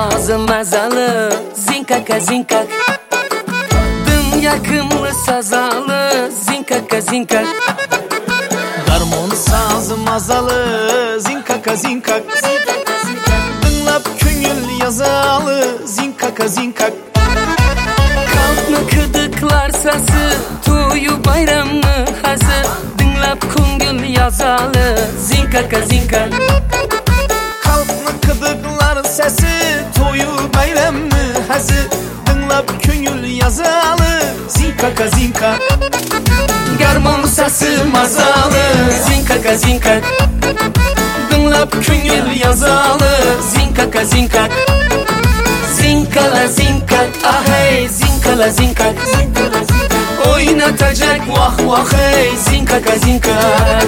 Avazı mazalı zinkaka zinkak, dım yakımlı sazalı zinkaka zinkak. Darmon sazı mazalı zinkaka zinkak, dinlap köngül yazalı zinkaka zinkak. Kalkma kıdıklar sası, toyu bayramı hazır, dinlap köngül yazalı zinkaka zinkak. Kalkma kıdıklar sesi, toyu bayramı hazır, dinlap köngül yazalı zinkaka zinkak. Garmon sası mazalı zinkaka zinkak, dinlap köngül yazalı zinkaka zinkak. Zinkala zinkak, ahey zinkala zinkak, oynatacak vah vah hey zinkaka zinkak.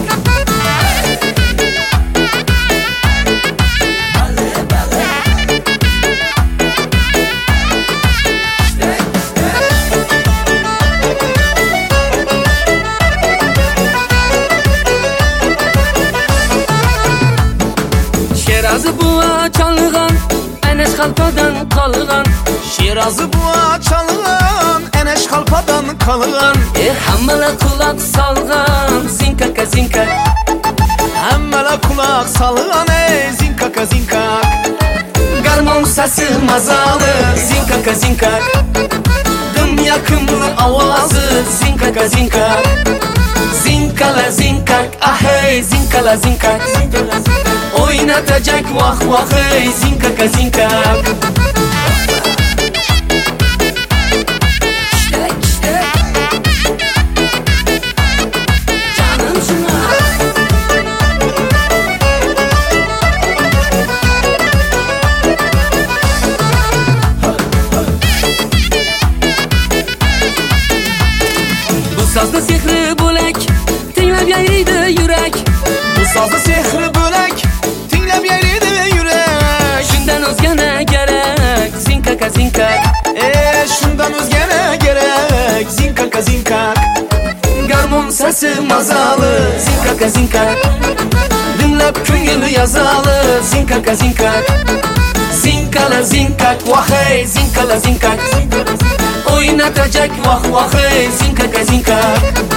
Şerazı buğa çalğan, eneş xalpadan qalğan. Şirazı buğa çalğan, eneş xalpadan qalğan. Hammala kulaq salğan, zinkaka zinkak. Hammala kulaq salğan, zinkaka zinkak. Garmon sası mazalı zinkaka zinkak, dım yakımlı avazı zinkaka zinkak. Zinkala zinkak, ahey zinkala zinkak, oynatacak vah vah hey zinkaka zinkak. Canım şuna. Bu sazda sehri bölek, dinlep yayrıydı yürek. Bu sazda sehri bölek, dinlep yayrıydı yürek. Şundan özgene gerek, zinkaka zinkak. Şundan özgene gerek, zinkaka zinkak. Garmon sesi mazalı zinkaka zinkak, dinlep köngülü yazalı zinkaka zinkak. Zinkala zinkak, vah hey zinkala zinkak, oynatacak vah vah hey zinkaka zinkak.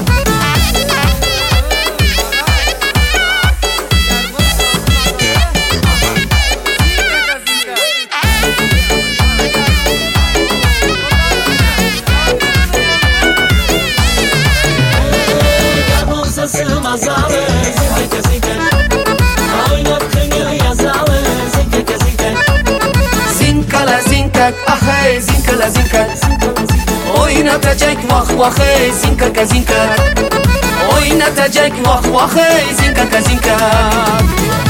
Mazalı zinkaka zinkak, oynat köngül yazalı zinkaka zinkak. Zinkala zinkak, ahey zinkala zinkak, oynatacak vah vah hey zinkaka zinkak, oynatacak vah vah hey zinkaka zinkak.